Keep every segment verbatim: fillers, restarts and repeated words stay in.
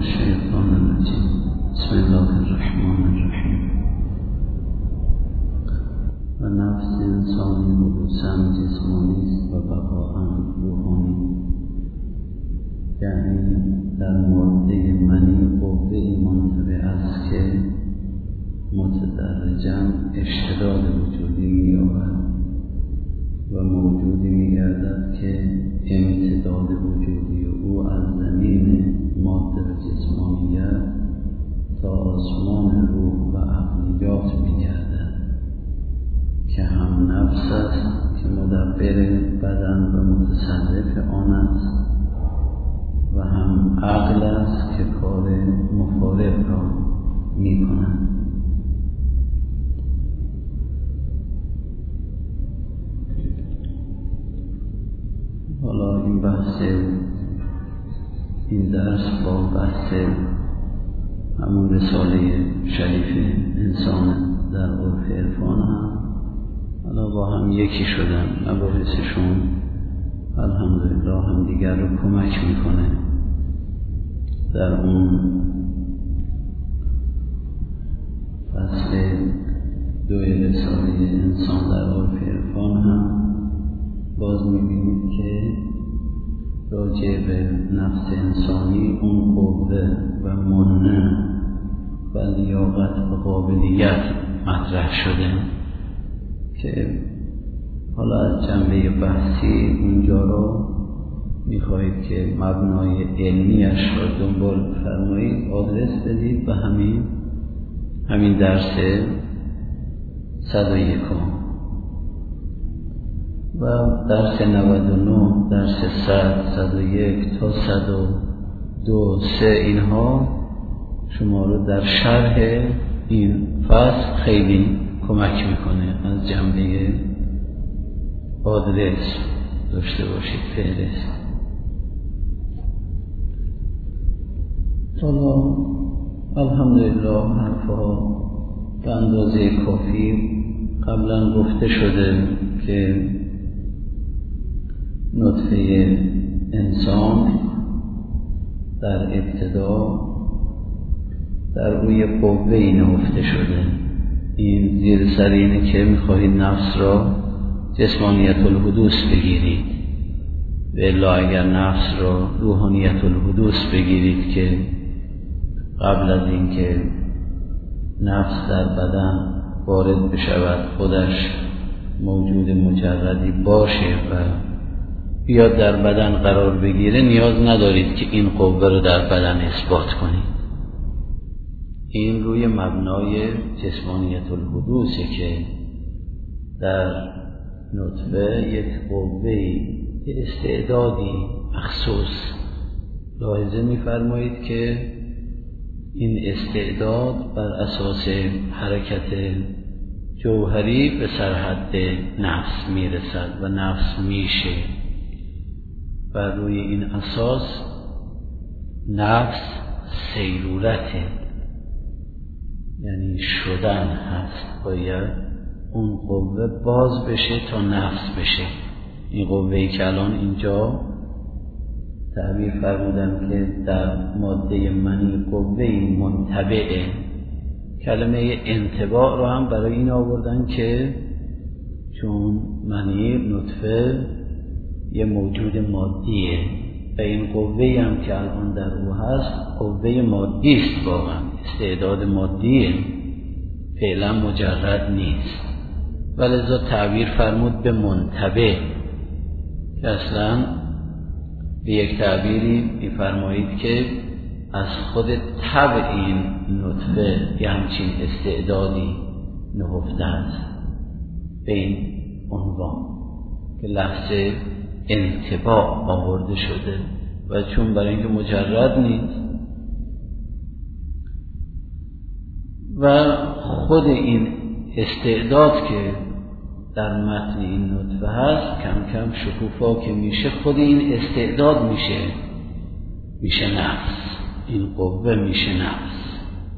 الشيطان الرجيم بسم الله الرحمن الرحیم. و نفس انسانی حدوثاً جسمانی است و بقاءً روحانی، یعنی در ماده منی قوه‌ای منطبع است که متدرجاً اشتداد وجودی می‌یابد و موجودی می‌گردد که امتداد وجودی او از زمین ماده و جسمانیت تا آسمان روح و عقلیات می‌گردد که هم نفس است که مدبر بدن و متصرف آن است و هم عقل است که کار مفارق را می‌کند. حالا این بحث این درس با بحث همون رساله شریف انسان در عرف عرفان هم حالا با هم یکی شدن. مباحثشون الحمدلله هم دیگر رو کمک میکنه. در اون فصل دوی رساله انسان در عرف عرفان هم باز میبینید که راجع به نفس انسانی اون قوه و منه و لیاقت و قابلیت مطرح شده که حالا از جنبه بحثی اونجا رو میخواهید که مبنای علمیش رو دنبال فرمایید، آدرس بدید و همین همین درس صد و یکم و درس نود و نه، درس صد، صد و یک تا صد و دو، سه، اینها شما رو در شرح این فصل خیلی کمک میکنه. از جنبه آدرس داشته باشید، فهرست. حالا الحمدلله حرفها به اندازه کافی قبلا گفته شده که نطفه انسان در ابتدا در روی قوه‌ای نهفته شده. این زیر سر اینه که میخواهید نفس را جسمانیت الحدوث بگیرید، و الا اگر نفس را روحانیت الحدوث بگیرید که قبل از اینکه نفس در بدن وارد بشود خودش موجود مجردی باشه و بیاد در بدن قرار بگیره، نیاز ندارید که این قوه رو در بدن اثبات کنید. این روی مبنای جسمانیت الحدوثه که در نطفه یک قوه‌ای، یک استعدادی مخصوص لاحظه می‌فرمایید که این استعداد بر اساس حرکت جوهری به سرحد نفس میرسد و نفس میشه و روی این اساس نفس سیرورته، یعنی شدن هست. باید اون قوه باز بشه تا نفس بشه. این قوه‌ای که الان اینجا تعبیر فرمودن که در ماده منی قوه‌ای منتبعه، کلمه انتباع رو هم برای این آوردن که چون منی نطفه یه موجود مادیه و این قوه‌ای هم که الان در او هست قوه مادی است، واقعا استعداد مادیه، فعلا مجرد نیست. ولذا تعبیر فرمود به منتبع که اصلا به یک تعبیری می‌فرمایید که از خود طبع این نطفه یه همچین استعدادی نهفته است به این عنوان که لفظ انتباع آورده شده و چون برای اینکه مجرد نیست و خود این استعداد که در متن این نطفه هست کم کم شکوفا که میشه خود این استعداد میشه میشه نفس. این قوه میشه نفس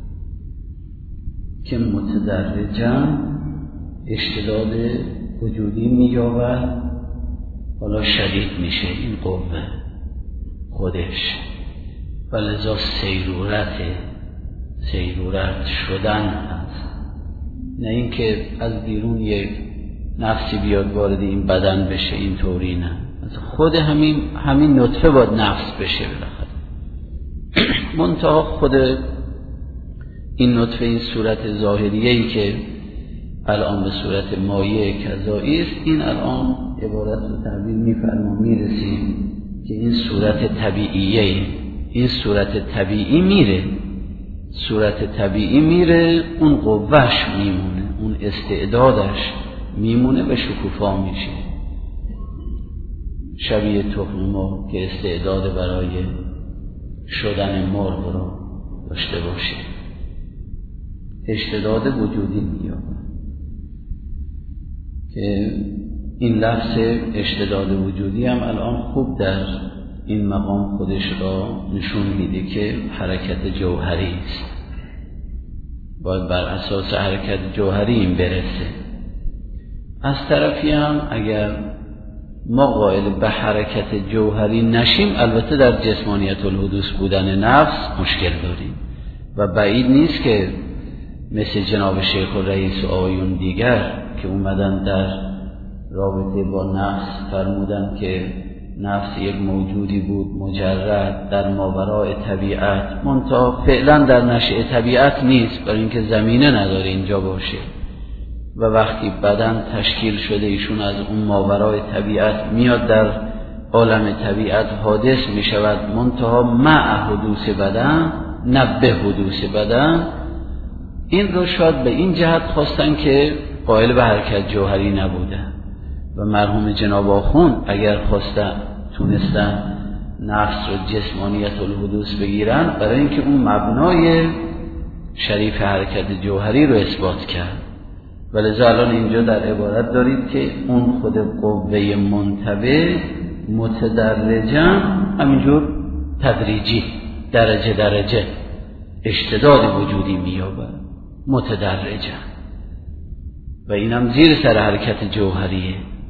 که متدرجاً اشتداد وجودی می‌یابد. حالا شدید میشه این قوه خودش و لذا سیرورت سیرورت شدن هست، نه اینکه از بیرون یک نفسی بیاد وارد این بدن بشه، این طوری نه، از خود همین همین نطفه باید نفس بشه بالاخره. منتها خود این نطفه، این صورت ظاهریه‌ای که الان به صورت مایع کذایی است، این الان عبارت رو تعبیر می‌فرما میرسیم که این صورت طبیعیه، این صورت طبیعی میره، صورت طبیعی میره، اون قوهش میمونه، اون استعدادش میمونه و شکوفا میشه، شبیه تخم مرغ که استعداد برای شدن مرغ رو داشته باشه، استعداد وجودی مییابه. که این لفظ استعداد وجودی هم الان خوب در این مقام خودش را نشون میده که حرکت جوهری است، باید بر اساس حرکت جوهری این برسه. از طرفی هم اگر ما قائل به حرکت جوهری نشیم، البته در جسمانیت الحدوث بودن نفس مشکل داریم و بعید نیست که مثل جناب شیخ الرئیس و آقایون دیگر که اومدن در رابطه با نفس فرمودن که نفس یک موجودی بود مجرد در ماوراء طبیعت، منتها فعلا در نشأه طبیعت نیست، برای اینکه زمینه نداره اینجا باشه و وقتی بدن تشکیل شده ایشون از اون ماوراء طبیعت میاد در عالم طبیعت حادث می شود، منتها مع حدوث بدن نه به حدوث بدن. این رو شاید به این جهت خواستن که قائل به حرکت جوهری نبودن و مرحوم جناب آخوند اگر خواستن تونستن نفس و جسمانیت الحدوث بگیرن، برای اینکه اون مبنای شریف حرکت جوهری رو اثبات کرد. ولذا الان اینجا در عبارت دارید که اون خود قوه منتبه متدرجا، همینجور تدریجی، درجه درجه اشتداد وجودی میابه متدرجا، و اینم زیر سر حرکت جوهریه.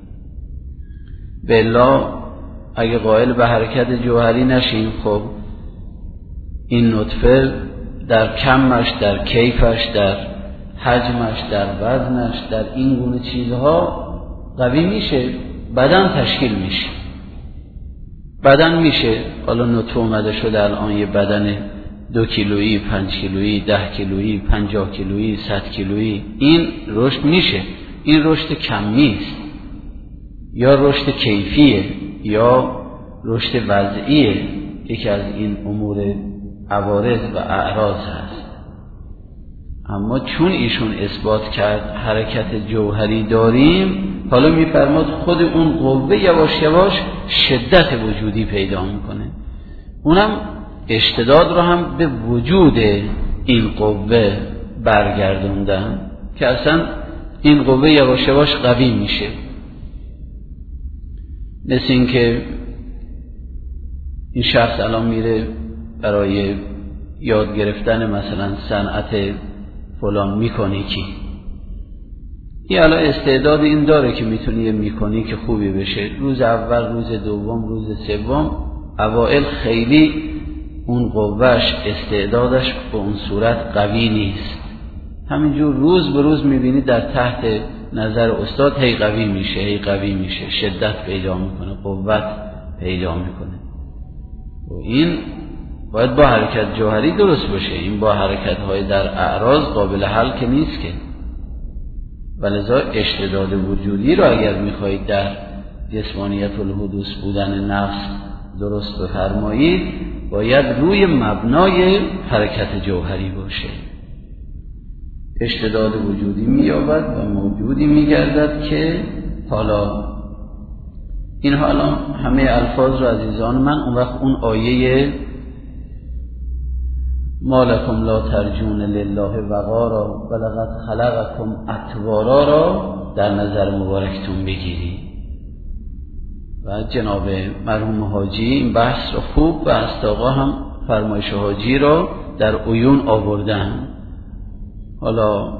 بلا اگه قائل به حرکت جوهری نشیم، خب این نطفه در کمش، در کیفش، در حجمش، در وزنش، در این گونه چیزها قوی میشه، بدن تشکیل میشه، بدن میشه. حالا نطفه اومده شده الان یه بدن دو کیلویی، پنج کیلویی، ده کیلویی، پنجاه کیلویی، صد کیلویی، این رشد میشه. این رشد کمی است یا رشد کیفیه یا رشد وضعیه، یکی از این امور عوارض و اعراض هست. اما چون ایشون اثبات کرد حرکت جوهری داریم، حالا میفرماد خود اون قوه یواش یواش شدت وجودی پیدا میکنه، اونم اشتداد رو هم به وجود این قوه برگردوندن که اصلا این قوه یواش یواش قوی میشه. مثل این که این شخص الان میره برای یاد گرفتن مثلا صنعت فلان میکانیکی، این الان استعداد این داره که میتونه یه میکانیک خوبی بشه، روز اول، روز دوم، روز سوم اوائل خیلی اون قوهش، استعدادش به اون صورت قوی نیست، همینجور روز به روز میبینی در تحت نظر استاد هی قوی میشه، هی قوی میشه، شدت پیدا میکنه، قوت پیدا میکنه. و این باید با حرکت جوهری درست باشه، این با حرکت های در اعراض قابل حل که نیست که. ولذا اشتداد وجودی رو اگر میخواهید در جسمانیت الحدوث بودن نفس درست بفرمایید، باید روی مبنای حرکت جوهری باشه. اشتداد وجودی مییابد و موجودی میگردد که حالا این حالا همه الفاظ رو عزیزان من، اون وقت اون آیه ما لکم لا ترجون لله وقارا ولقد خلقکم اطوارا را در نظر مبارکتون بگیری. و جناب مرحوم حاجی این بحث رو خوب و استاقا هم فرمایش حاجی رو در عیون آوردن. حالا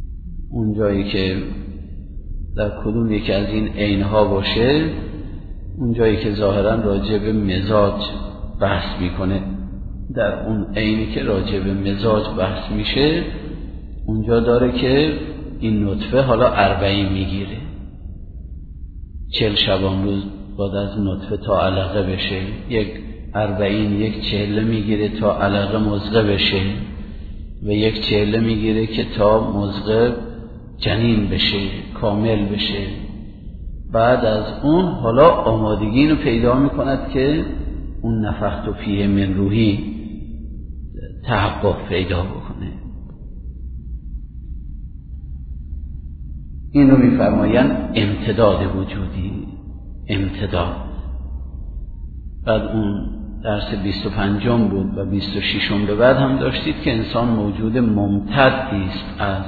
اون جایی که در کدوم یکی از این عینها باشه اون جایی که ظاهرا راجع به مزاج بحث میکنه، در اون عینی که راجع به مزاج بحث میشه اونجا داره که این نطفه حالا اربعین میگیره، چهل شبان روز بعد از نطفه تا علقه بشه، یک اربعین یک چهله میگیره تا علقه مضغه بشه و یک چهله میگیره که تا مضغه جنین بشه، کامل بشه. بعد از اون حالا آمادگی اینو پیدا میکند که اون نفخت فیه من روحی تحقق پیدا بکنه. این رو میفرمایند امتداد وجودی، امتداد. بعد اون درس بیست و پنجم بود و بیست و ششم رو بعد هم داشتید که انسان موجود ممتدی است از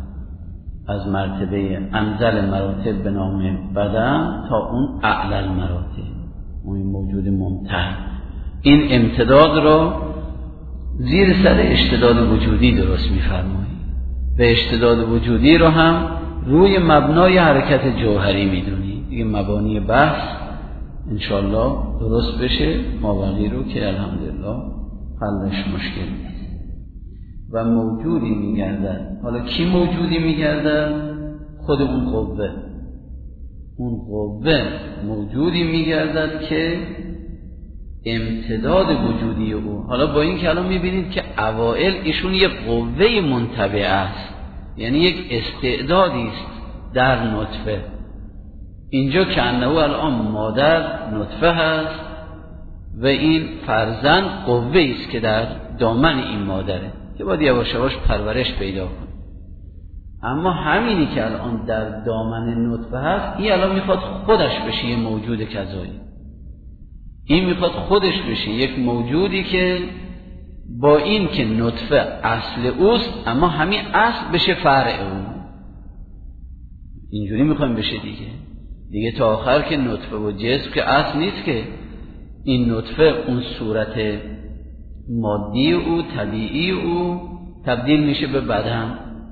از مرتبه انزل مراتب به نام بدن تا اون اعلی مراتب، اون موجود ممتد. این امتداد رو زیر سر اشتداد وجودی درست می‌فرمایید و اشتداد وجودی رو هم روی مبنای حرکت جوهری می‌دونید. دیگه مبانی بحث انشالله درست بشه مابقی رو که الحمدلله حلش مشکل نیست. و موجودی میگردد. حالا کی موجودی میگردد؟ خود اون قوه. اون قوه موجودی میگردد که امتداد وجودی او. حالا با این که الان میبینید که اوائل ایشون یک قوه منتبع است، یعنی یک استعدادی است در نطفه. اینجا که انه الان مادر نطفه هست و این فرزند قوه است که در دامن این مادره که باید یواش یواش پرورش پیدا کنه. اما همینی که الان در دامن نطفه هست این الان میخواد خودش بشه یه موجود کذایی. این میخواد خودش بشه یک موجودی که با این که نطفه اصل اوست اما همین اصل بشه فرع او. اینجوری میخوایم بشه دیگه دیگه تا آخر که نطفه و جسم که اصل نیست، که این نطفه اون صورت مادی او طبیعی او تبدیل میشه به بدن.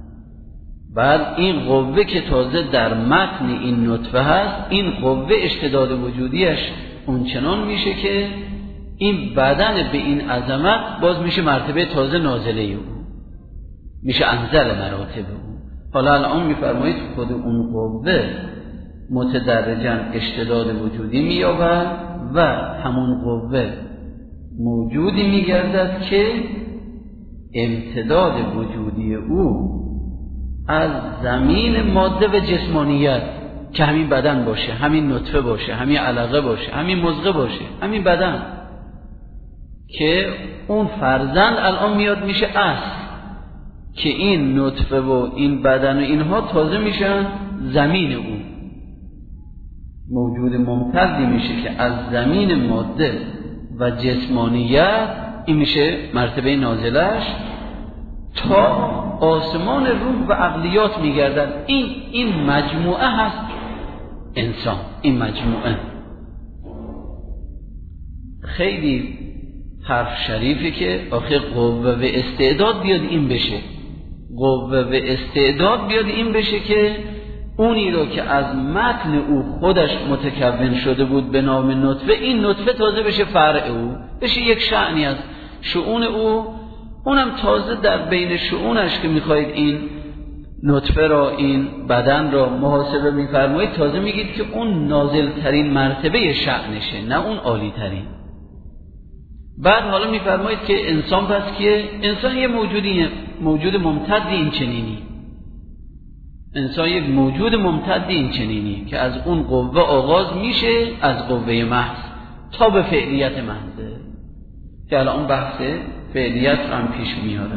بعد این قوه که تازه در متن این نطفه هست، این قوه اشتداد وجودیش اون چنان میشه که این بدن به این عظمت باز میشه مرتبه تازه نازله او، میشه انزل مراتب او. حالا الان میفرمایید خود اون قوه متدرجاً اشتداد وجودی مییابد و همون قوه موجودی میگردد که امتداد وجودی او از زمین ماده و جسمانیت که همین بدن باشه، همین نطفه باشه، همین علقه باشه، همین مضغه باشه، همین بدن، که اون فرزند الان میاد میشه اصل، که این نطفه و این بدن و اینها تازه میشن زمین او. موجود ممتدی میشه که از زمین ماده و جسمانیت این میشه مرتبه نازلش تا آسمان روح و عقلیات میگردن. این این مجموعه هست انسان. این مجموعه خیلی حرف شریفه که آخه قوه و استعداد بیاد این بشه، قوه و استعداد بیاد این بشه که اونی رو که از متن او خودش متکون شده بود به نام نطفه، این نطفه تازه بشه فرع او، بشه یک شأنی از شؤون او. اونم تازه در بین شؤونش که میخواید این نطفه را، این بدن را محاسبه میفرمایید، تازه میگید که اون نازل ترین مرتبه شأنشه، نه اون عالی ترین. بعد حالا میفرمایید که انسان پس که انسان یه موجودی موجود ممتدی این چنینی، انسان یک موجود ممتدی این چنینی که از اون قوه آغاز میشه، از قوه محض تا به فعلیت محضه، که الان بحث فعلیت رو هم پیش میاره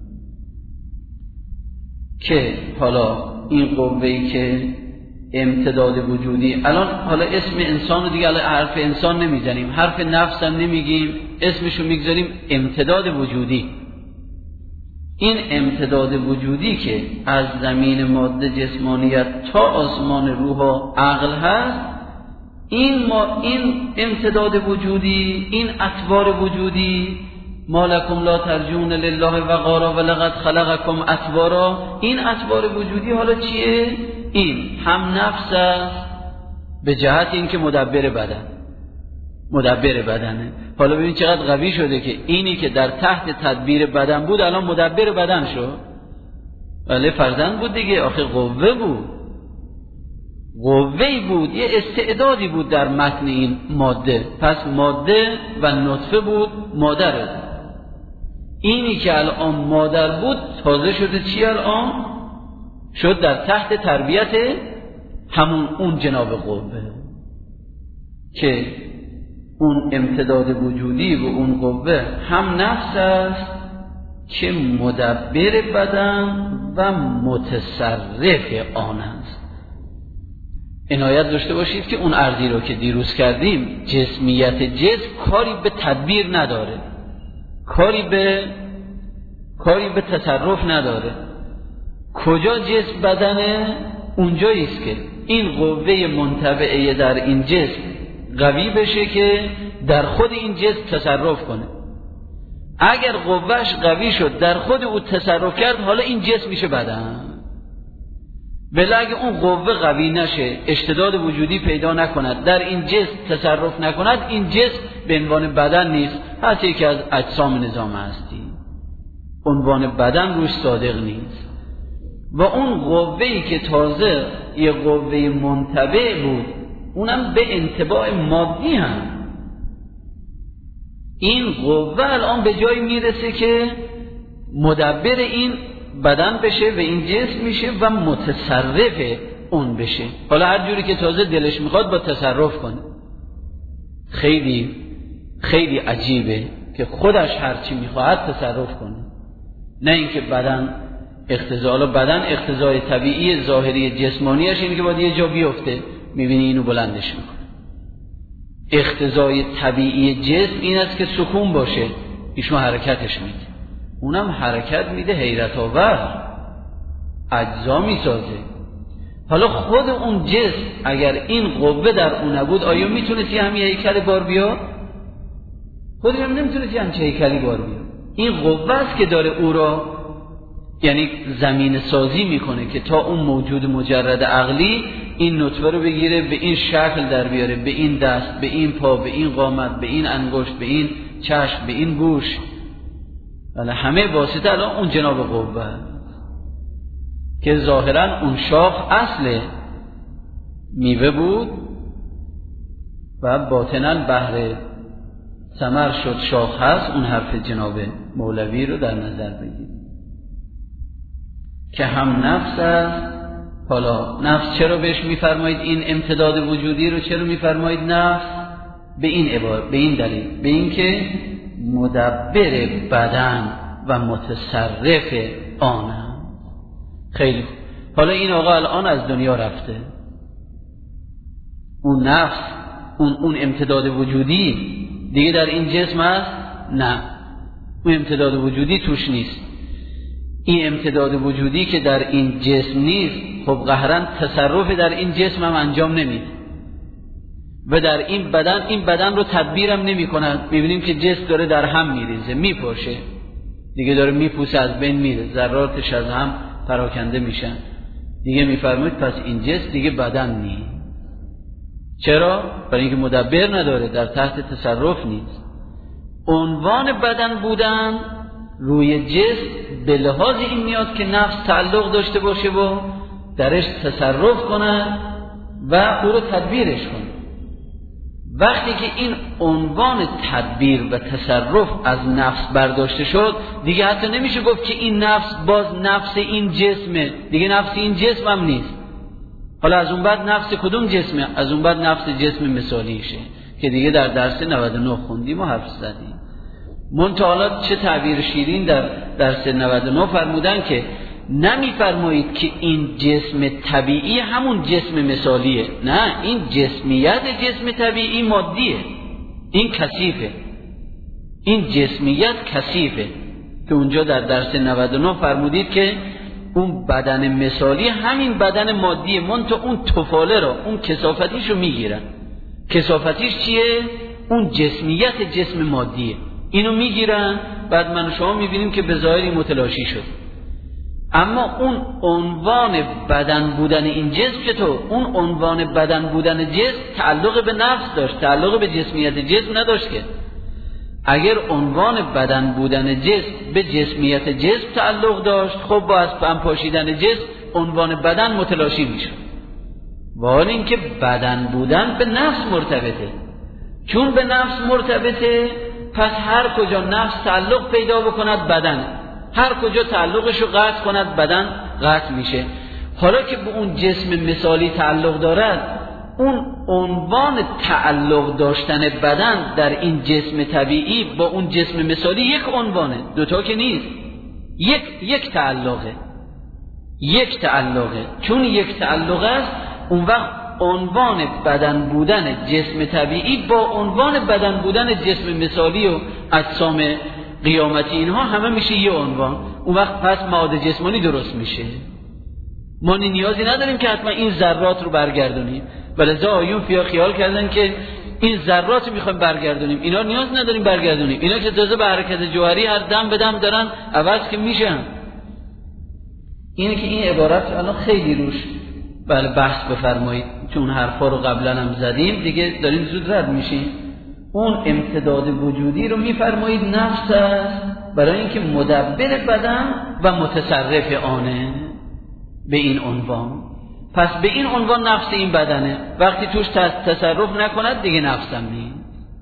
که حالا این قوه‌ای که امتداد وجودی، الان حالا اسم انسان رو دیگه الان حرف انسان نمیزنیم، حرف نفس هم نمیگیم، اسمشو میگذاریم امتداد وجودی. این امتداد وجودی که از زمین ماده جسمانیت تا آسمان روح و عقل هست، این ما این امتداد وجودی، این اطوار وجودی، ما لکم لا ترجون لله وقارا ولقد خلقکم اطوارا، این اطوار وجودی حالا چیه؟ این هم نفس است، به جهت اینکه مدبر بدن مدبر بدنه. حالا ببین چقدر قوی شده که اینی که در تحت تدبیر بدن بود الان مدبر بدن شد. ولی فرزند بود دیگه، آخه قوه بود، قوه‌ای بود، یه استعدادی بود در متن این ماده. پس ماده و نطفه بود مادره. اینی که الان مادر بود تازه شده چی؟ الان شد در تحت تربیت همون اون جناب قوه که اون امتداد وجودی و اون قوه هم نفس است که مدبر بدن و متصرف آن است. عنایت داشته باشید که اون ارزی رو که دیروز کردیم، جسمیت جسم کاری به تدبیر نداره، کاری به کاری به تصرف نداره. کجا جسم بدنه؟ اونجایی است که این قوه منطبعه در این جسم قوی بشه که در خود این جسم تصرف کنه. اگر قوهش قوی شد در خود او تصرف کرد، حالا این جسم میشه بدن. ولی اگه اون قوه قوی نشه، اشتداد وجودی پیدا نکند، در این جسم تصرف نکند، این جسم به عنوان بدن نیست، حتی یکی از اجسام نظام هستی، عنوان بدن روش صادق نیست. و اون قوه‌ای که تازه یه قوه منتبع بود، اونم به انتباع مادی هم، این قوه الان به جایی میرسه که مدبر این بدن بشه و این جسم میشه و متصرف اون بشه. حالا هر جوری که تازه دلش میخواد با تصرف کنه. خیلی خیلی عجیبه که خودش هرچی میخواهد تصرف کنه، نه اینکه بدن اقتضا بدن اقتضای طبیعی ظاهری جسمانیش اینه که باید یه جا بیفته، میبینی اینو بلندش میکنه. اقتضای طبیعی جسم این است که سکون باشه، ایشون حرکتش میده، اونم حرکت میده حیرت آور، اجزا میسازه. حالا خود اون جسم اگر این قوه در اون نبود، آیا میتونستی همین هیکل بار بیاد؟ خودش هم نمیتونستی همچه هیکلی بار بیاد. این قوه است که داره او را یعنی زمین سازی میکنه که تا اون موجود مجرد عقلی این نطفه رو بگیره، به این شکل در بیاره، به این دست، به این پا، به این قامت، به این انگشت، به این چشم، به این گوش، ولی همه واسطه الان اون جناب قوه که ظاهرا اون شاخ اصل میوه بود و باطنا بهر ثمر شد شاخ هست. اون حرف جناب مولوی رو در نظر بگیرید که هم نفس است. حالا نفس چرا بهش میفرمایید این امتداد وجودی رو چرا میفرمایید نفس؟ به این عبارت، به این دلیل، به این که مدبر بدن و متصرف آن. خیلی خوب. حالا این آقا الان از دنیا رفته، اون نفس، اون اون امتداد وجودی دیگه در این جسم هست؟ نه، اون امتداد وجودی توش نیست. این امتداد وجودی که در این جسم نیست، خب قهرن تصرف در این جسم هم انجام نمیده و در این بدن این بدن رو تدبیرم نمی کنن. میبینیم که جسم داره در هم میریزه، میپاشه دیگه، داره میپوسه، از بین میره، ذراتش از هم پراکنده میشن دیگه. میفرمایید پس این جسم دیگه بدن نیست. چرا؟ برای اینکه مدبر نداره، در تحت تصرف نیست. عنوان بدن بودن روی جسم به لحاظ این میاد که نفس تعلق داشته باشه و درش تصرف کنه و او رو تدبیرش کنه. وقتی که این عنوان تدبیر و تصرف از نفس برداشته شد، دیگه حتی نمیشه گفت که این نفس باز نفس این جسمه، دیگه نفس این جسم هم نیست. حالا از اون بعد نفس کدوم جسمه؟ از اون بعد نفس جسم مثالیشه که دیگه در درس نود و نه خوندیم و حرف زدیم. منتها چه تعبیر شیرین در درس نود و نه فرمودن که نمیفرمایید که این جسم طبیعی همون جسم مثالیه، نه، این جسمیت جسم طبیعی مادیه، این کثیفه، این جسمیت کثیفه که اونجا در درس نود و نه فرمودید که اون بدن مثالی همین بدن مادیه، منتها اون تفاله را، اون کثافتیش رو میگیرن. کثافتیش چیه؟ اون جسمیت جسم مادیه، اینو میگیرن. بعد من و شما میبینیم که به ظاهری متلاشی شد. اما اون عنوان بدن بودن این جسم چطور؟ اون عنوان بدن بودن جسم تعلق به نفس داشت، تعلق به جسمیت جسم نداشت که. اگر عنوان بدن بودن جسم به جسمیت جسم تعلق داشت، خب با از هم پاشیدن جسم عنوان بدن متلاشی میشه. ولی اینکه بدن بودن به نفس مرتبطه، چون به نفس مرتبطه پس هر کجا نفس تعلق پیدا بکند بدن، هر کجا تعلقشو قطع کند بدن قطع میشه. حالا که به اون جسم مثالی تعلق دارد، اون عنوان تعلق داشتن بدن در این جسم طبیعی با اون جسم مثالی یک عنوانه، دوتا که نیست، یک یک تعلقه، یک تعلقه. چون یک تعلق است، اون وقت عنوان بدن بودن جسم طبیعی با عنوان بدن بودن جسم مثالی و اجسام قیامتی اینها همه میشه یه عنوان. اون وقت پس معاد جسمانی درست میشه. ما نیازی نداریم که حتما این ذرات رو برگردونیم، ولذا آیون فیا خیال کردن که این ذرات رو میخوایم برگردونیم، اینا نیاز نداریم برگردونیم، اینا که تازه به حرکت جوهری هر دم به دم دارن عوض که میشن. اینه که این عبارت الان خیلی روش بله بحث بفرمایید، چون حرفا رو قبلا هم زدیم دیگه داریم زود رد میشیم. اون امتداد وجودی رو میفرمایید نفس است، برای اینکه مدبر بدن و متصرف آنه به این عنوان. پس به این عنوان نفس این بدنه، وقتی توش تصرف نکند دیگه نفسم نیست.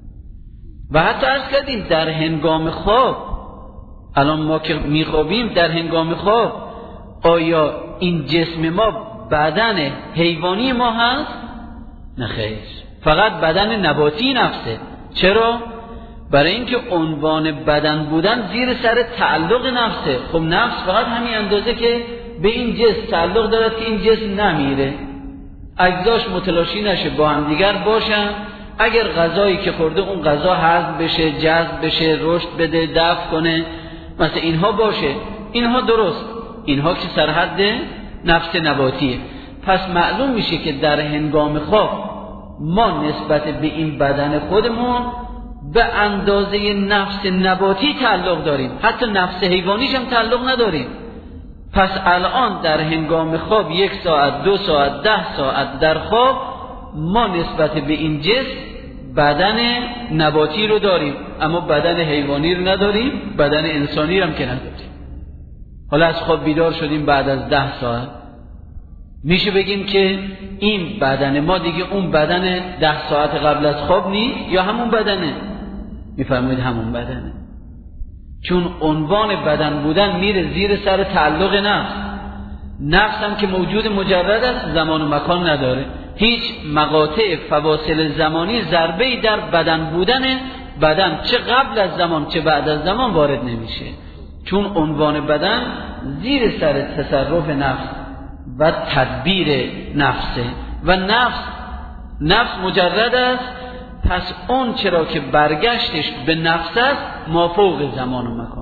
و حتی عرض کردیم در هنگام خواب، الان ما که میخوابیم در هنگام خواب، آیا این جسم ما بدن حیوانی ما هست؟ نه خیر، فقط بدن نباتی نفسه. چرا؟ برای اینکه عنوان بدن بودن زیر سر تعلق نفسه. خب نفس فقط همین اندازه که به این جسم تعلق دارد که این جسم نمیره، اجزاش متلاشی نشه، با هم دیگر باشن. اگر غذایی که خورده اون غذا هضم بشه، جذب بشه، رشد بده، دفع کنه، مثلا اینها باشه، اینها درست، اینها که سرحد نفس نباتیه. پس معلوم میشه که در هنگام خواب ما نسبت به این بدن خودمون به اندازه نفس نباتی تعلق داریم، حتی نفس حیوانیش هم تعلق نداریم. پس الان در هنگام خواب یک ساعت، دو ساعت، ده ساعت در خواب ما نسبت به این جسم بدن نباتی رو داریم، اما بدن حیوانی رو نداریم، بدن انسانی رو هم که نداریم. حالا از خواب بیدار شدیم بعد از ده ساعت، میشه بگیم که این بدن ما دیگه اون بدن ده ساعت قبل از خواب نیست، یا همون بدنه؟ میفرمایید همون بدنه، چون عنوان بدن بودن میره زیر سر تعلق نفس. نفس هم که موجود مجرد است، زمان و مکان نداره، هیچ مقاطع فواصل زمانی ضربه‌ای در بدن بودن بدن چه قبل از زمان چه بعد از زمان وارد نمیشه، چون عنوان بدن زیر سر تصرف نفس و تدبیر نفسه و نفس نفس مجرد است. پس اون چرا که برگشتش به نفس است مافوق زمان و مکان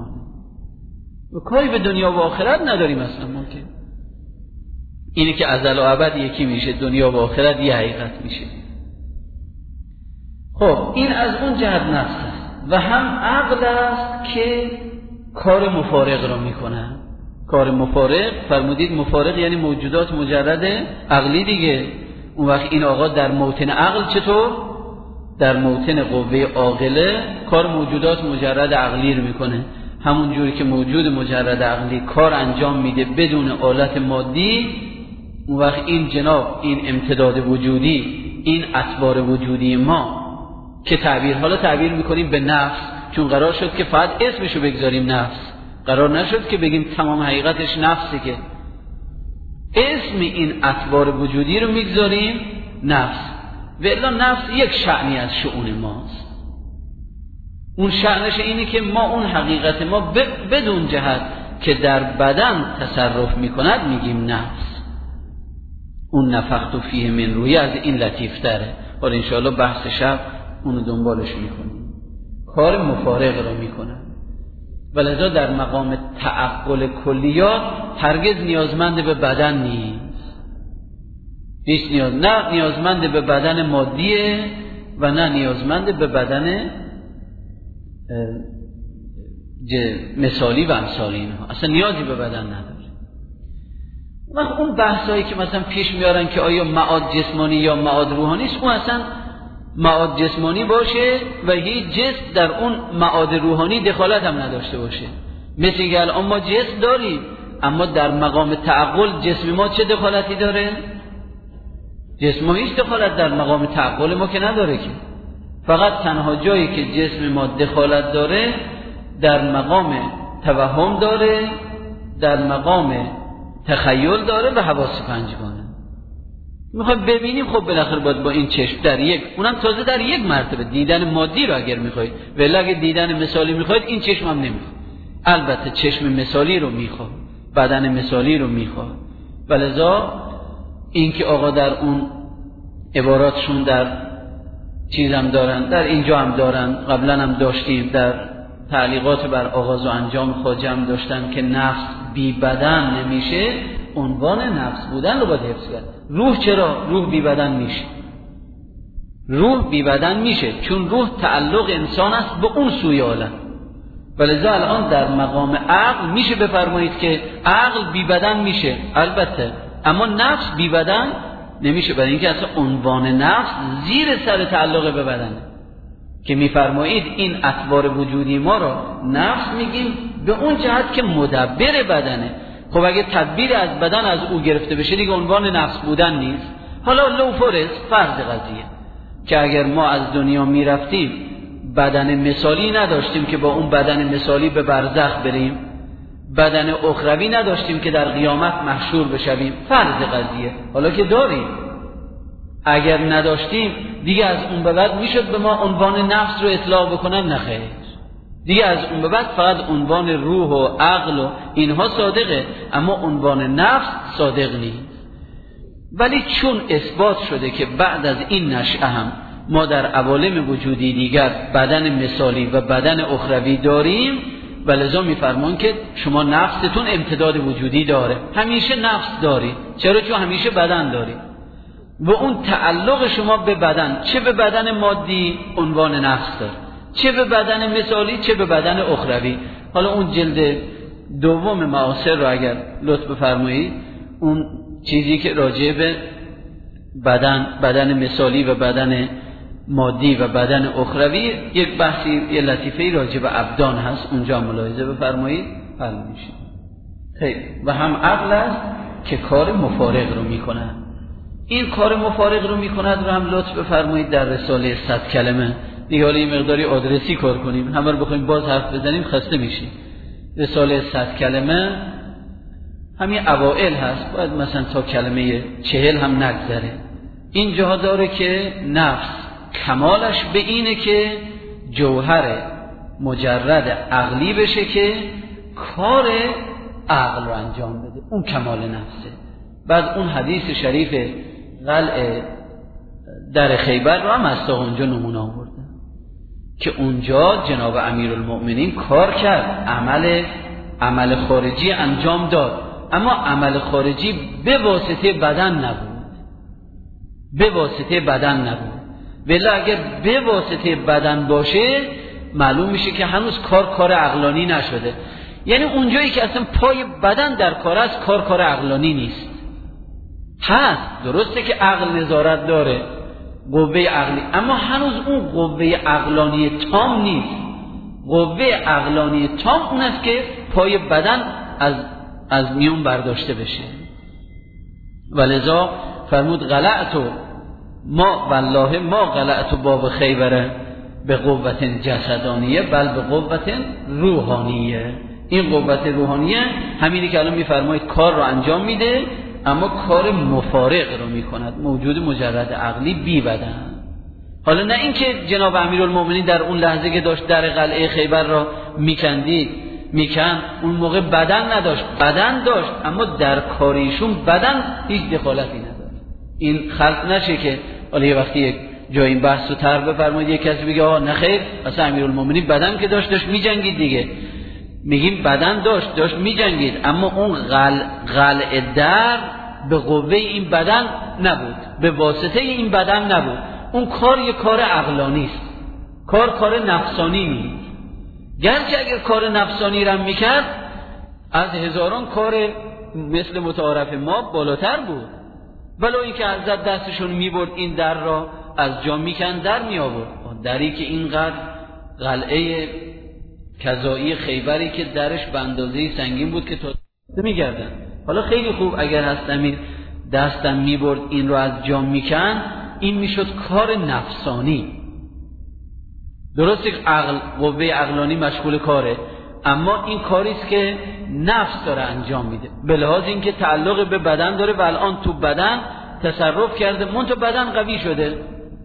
و کاری به دنیا و آخرت نداریم اصلا. ما که اینه که ازل و ابد یکی میشه، دنیا و آخرت یه حقیقت میشه. خب این از اون جهت نفس است و هم عقل است که کار مفارق را میکنه. کار مفارق فرمودید، مفارق یعنی موجودات مجرد عقلی دیگه. اون وقت این آقا در موطن عقل چطور؟ در موطن قوه عاقله کار موجودات مجرد عقلی رو میکنه، همون جوری که موجود مجرد عقلی کار انجام میده بدون آلت مادی. اون وقت این جناب این امتداد وجودی، این اطوار وجودی ما که تعبیر حالا تعبیر میکنیم به نفس، چون قرار شد که فقط اسمشو بگذاریم نفس، قرار نشد که بگیم تمام حقیقتش نفسه، که اسم این اطوار وجودی رو میگذاریم نفس. و الا نفس یک شأنی از شؤون ماست. اون شأنش اینه که ما اون حقیقت ما بدون جهت که در بدن تصرف میکند میگیم نفس. اون نفخت فیه من روحی از این لطیف تره. حالا انشاءالله بحث شب اونو دنبالش میکنیم. کار مفارق رو میکنن، ولذا در مقام تعقل کلیات هرگز نیازمند به بدن نیست، هیچ نیاز، نه نیازمند به بدن مادیه و نه نیازمند به بدن مثالی و امثال اینها، اصلا نیازی به بدن نداره. وقت اون بحثایی که مثلا پیش میارن که آیا معاد جسمانی یا معاد روحانی است، اون اصلا معاد جسمانی باشه و هیچ جسم در اون معاد روحانی دخالت هم نداشته باشه. مثل که الان ما جسم داریم اما در مقام تعقل جسم ما چه دخالتی داره؟ جسم ما هیچ دخالت در مقام تعقل ما که نداره که. فقط تنها جایی که جسم ما دخالت داره در مقام توهم داره، در مقام تخیل داره و حواس پنجگانه. میخوای ببینیم، خب بالاخره باید با این چشم در یک، اونم تازه در یک مرتبه دیدن مادی رو اگر میخواید، ولی اگه دیدن مثالی میخواید این چشم هم نمیخواد. البته چشم مثالی رو میخواد، بدن مثالی رو میخواد. ولذا این که آقا در اون عباراتشون در چیزم دارن، در اینجا هم دارن، قبلا هم داشتیم در تعلیقات بر آغاز و انجام خواجه هم داشتن که نفس بی بدن نمیشه. عنوان نفس بودن رو باید حفظ کرد. روح چرا؟ روح بی بدن میشه. روح بی بدن میشه چون روح تعلق انسان است به اون سوی عالم. ولذا الان در مقام عقل میشه بفرمایید که عقل بی بدن میشه، البته، اما نفس بی بدن نمیشه، برای اینکه اصلا عنوان نفس زیر سر تعلق به بدنه که میفرمایید این اطوار وجودی ما رو نفس میگیم به اون جهت که مدبر بدنه. خب اگه تدبیر از بدن از او گرفته بشه دیگه عنوان نفس بودن نیست. حالا لو فرض فرض قضیه که اگر ما از دنیا میرفتیم بدن مثالی نداشتیم که با اون بدن مثالی به برزخ بریم، بدن اخروی نداشتیم که در قیامت محشور بشویم، فرض قضیه، حالا که داریم، اگر نداشتیم دیگه از اون به بعد میشد به ما عنوان نفس رو اطلاق بکنن؟ نخیر، دیگه از اون به بعد فقط عنوان روح و عقل و اینها صادقه، اما عنوان نفس صادق نیست. ولی چون اثبات شده که بعد از این نشأه هم ما در عوالم وجودی دیگر بدن مثالی و بدن اخروی داریم، ولذا میفرمان که شما نفستون امتداد وجودی داره، همیشه نفس داری. چرا؟ چون همیشه بدن داری و اون تعلق شما به بدن، چه به بدن مادی عنوان نفس داره، چه به بدن مثالی، چه به بدن اخروی. حالا اون جلد دوم معاصر رو اگر لطف بفرمایید، اون چیزی که راجع به بدن، بدن مثالی و بدن مادی و بدن اخروی، یک بحثی، یه لطیفه‌ای راجع به ابدان هست، اونجا ملاحظه بفرمایید، حل میشه. خیلی و هم عقل است که کار مفارق رو میکنه. این کار مفارق رو میکند رو هم لطف بفرمایید در رساله صد کلمه. دیگه حالا این مقداری آدرسی کار کنیم، همه رو بخوایم باز حرف بزنیم خسته میشیم. رساله صد کلمه همین اوائل هست، باید مثلا تا کلمه چهل هم نگذره. اینجا داره که نفس کمالش به اینه که جوهر مجرد عقلی بشه که کار عقل رو انجام بده، اون کمال نفسه. بعد اون حدیث شریف قلعه در خیبر رو هم از اونجا نمونه آورده که اونجا جناب امیرالمؤمنین کار کرد، عمل عمل خارجی انجام داد، اما عمل خارجی به واسطه بدن نبود، به واسطه بدن نبود. ولی اگر به واسطه بدن باشه معلوم میشه که هنوز کار کار عقلانی نشده. یعنی اونجایی که اصلا پای بدن در کار است، کار کار عقلانی نیست. هست درسته که عقل نظارت داره، قوه عقلی، اما هنوز اون قوه عقلانی تام نیست. قوه عقلانی تام اون است که پای بدن از از میون برداشته بشه. ولذا فرمود غلعتو ما والله ما غلعتو باب خیبره به قوت جسدانیه بل به قوت روحانیه. این قوت روحانیه همینی که الان میفرمایید کار رو انجام میده، اما کار مفارق رو میکند، موجود مجرد عقلی بی بدن. حالا نه اینکه جناب امیرالمومنین در اون لحظه که داشت در قلعه خیبر را میکندید میکن، اون موقع بدن نداشت، بدن داشت اما در کاریشون بدن هیچ دخالتی نداشت. این خلق نشه که حالا یه وقتی یک جای این بحث رو تر بفرمایید یک کسی بگه آه نخیر اصلا امیرالمومنین بدن که داشت داشت میجنگید دیگه. میگیم بدن داشت داشت میجنگید، اما اون قل قلعه در به قوه این بدن نبود، به واسطه این بدن نبود. اون کار یه کار عقلانی است، کار کار نفسانی نیست. گرچه اگر کار نفسانی را میکرد از هزاران کار مثل متعارف ما بالاتر بود، ولو اینکه حضرت دستشون میبرد این در را از جا میکند در می آورد. دری که اینقدر قلعه کذایی خیبری که درش به اندازه سنگین بود که تا میگردن. حالا خیلی خوب اگر هست امیر دستم میبرد این رو از جا میکند، این میشد کار نفسانی. درسته که عقل، قوه عقلانی مشغول کاره، اما این کاری است که نفس داره انجام میده، به لحاظ اینکه تعلق به بدن داره و الان تو بدن تصرف کرده، منتها بدن قوی شده.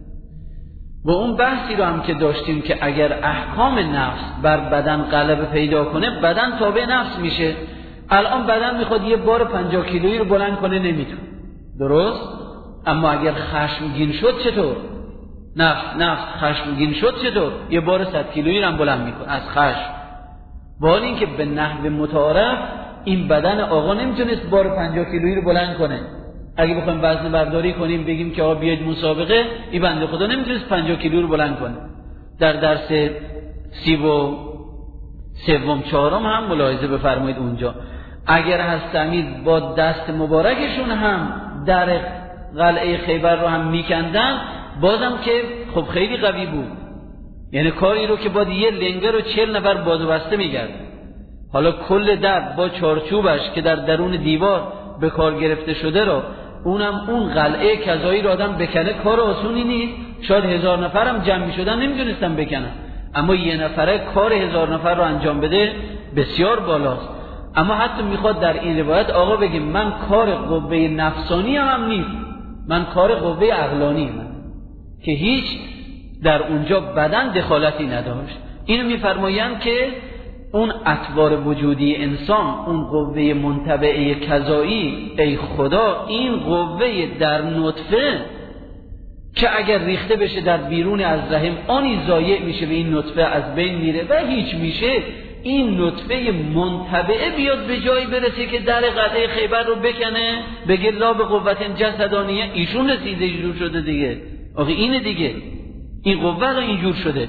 و اون بحثی رو هم که داشتیم که اگر احکام نفس بر بدن غلبه پیدا کنه، بدن تابع نفس میشه. الان بدن میخواد یه بار پنجاه کیلویی رو بلند کنه، نمیتونه، درست؟ اما اگر خشمگین شد چطور؟ نفس نفس خشمگین شد چطور؟ یه بار صد کیلویی رو هم بلند میکنه از خشم. با حال اینکه به نحو متعارف این بدن آقا نمیتونست بار پنجاه کیلویی رو بلند کنه. اگه بخوایم وزن برداری کنیم بگیم که آقا بیاید مسابقه، این بنده خدا نمیتونست پنجاه کیلو رو بلند کنه. در درس سی و سوم چهارم هم ملاحظه بفرمایید اونجا اگر هستمید با دست مبارکشون هم در قلعه خیبر رو هم میکندن، بازم که خب خیلی قوی بود، یعنی کاری رو که باید یه لنگر و چهل نفر بازو بسته میگرد. حالا کل در با چارچوبش که در درون دیوار به کار گرفته شده رو، اونم اون قلعه کذایی رو آدم بکنه کار آسونی نیست. شاید هزار نفر هم جمع شدن نمیدونستن بکنن، اما یه نفره کار هزار نفر رو انجام بده بسیار بالاست. اما حتی میخواد در این روایت آقا بگیم من کار قوه نفسانی هم, هم نیست، من کار قوه عقلانی من، که هیچ در اونجا بدن دخالتی نداشت. اینو میفرمایند که اون اطوار وجودی انسان، اون قوه منتبعه کذایی، ای خدا این قوه در نطفه که اگر ریخته بشه در بیرون از رحم آنی ضایع میشه و این نطفه از بین میره و هیچ میشه، این نطفه منتبعه بیاد به جایی برسه که در قلعه خیبر رو بکنه، بگه لا به قوت جسدانیه، ایشون رسیده جور شده دیگه. آخه اینه دیگه، این قوه الان اینجور شده.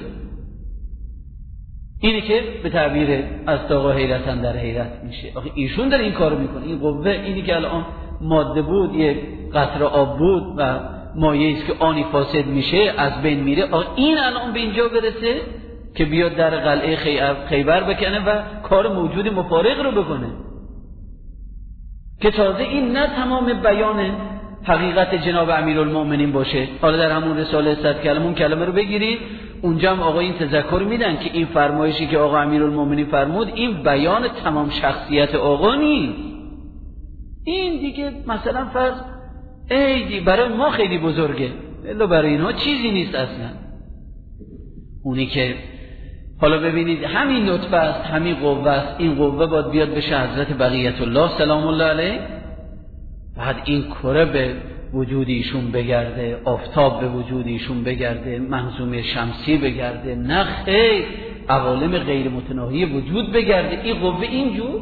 اینی که به تعبیر از آقا حیرتن در حیرت میشه. آخه ایشون داره این کارو میکنه. این قوه، اینی که الان ماده بود، یک قطره آب بود و مایعی است که آنی فاسد میشه از بین میره، آخه این الان به اینجا برسه که بیاد در قلعه خیبر بکنه و کار موجود مفارق رو بکنه. که تازه این نه تمام بیان حقیقت جناب امیرالمؤمنین باشه. حالا در همون رساله صد کلمه اون کلمه رو بگیرید، اونجا هم آقا این تذکر میدن که این فرمایشی که آقا امیرالمؤمنین فرمود این بیان تمام شخصیت آقا نیست. این دیگه مثلا فرض ایدی برای ما خیلی بزرگه، الا برای اینها چیزی نیست اصلا. اونی که حالا ببینید همین نطفه است، همین قوه است، این قوه باید بیاد بشه حضرت بقیت الله سلام الله علیه، بعد این کره به وجود ایشون بگرده، آفتاب به وجود ایشون بگرده، منظومه شمسی بگرده، نه خیر عوالم غیر متناهی وجود بگرده. این قوه اینجور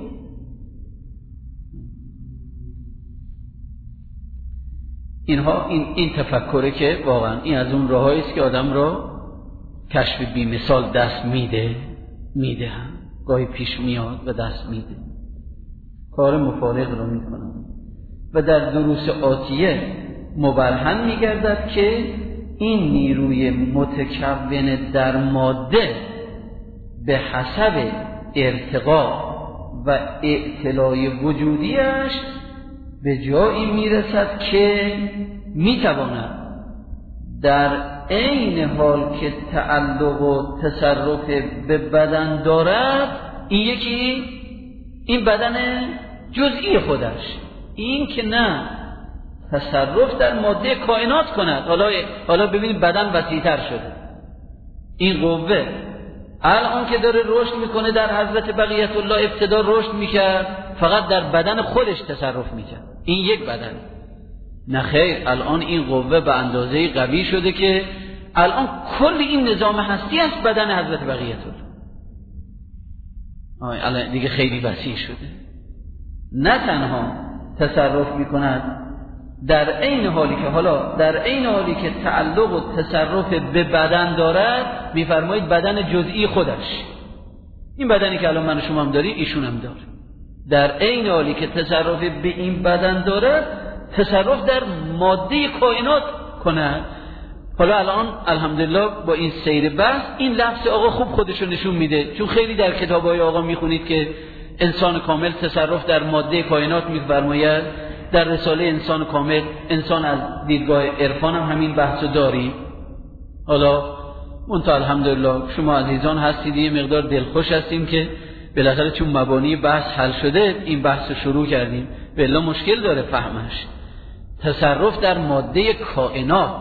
اینها این این تفکره که واقعا این از اون راهایی است که آدم را کشف بی مثال دست میده میده هم گاهی پیش میاد و دست میده، کار مفارق رو میکنه. و در دروس آتیه مبرهن میگردد که این نیروی متکون در ماده به حسب ارتقا و اعتلای وجودیش به جایی میرسد که میتواند در عین حال که تعلق و تصرف به بدن دارد، این یکی این بدن جزئی خودش، این که نه تصرف در ماده کائنات کند. حالا حالا ببینید بدن وسیع‌تر شده. این قوه الان که داره رشد میکنه در حضرت بقیت الله، ابتدا رشد میکرد فقط در بدن خودش تصرف میکرد، این یک بدن. نه خیر، الان این قوه به اندازه قوی شده که الان کل این نظام هستی از بدن حضرت بقیت الله. الان دیگه خیلی وسیع شده، نه تنها تصرف میکند در عین حالی که حالا در عین حالی که تعلق و تصرف به بدن دارد، میفرمایید بدن جزئی خودش، این بدنی که الان من و شما هم داریم ایشون هم داره. در عین حالی که تصرف به این بدن دارد تصرف در ماده کائنات کند. حالا الان الحمدلله با این سیر بحث این لفظ آقا خوب خودشو نشون میده، چون خیلی در کتابای آقا میخونید که انسان کامل تصرف در ماده کائنات میفرماید. در رساله انسان کامل، انسان از دیدگاه عرفان هم همین بحثو داریم. حالا منتها الحمدلله شما عزیزان هستید، یه مقدار دلخوش هستیم که بالاخره چون مبانی بحث حل شده این بحث رو شروع کردیم، بلا مشکل داره فهمش. تصرف در ماده کائنات.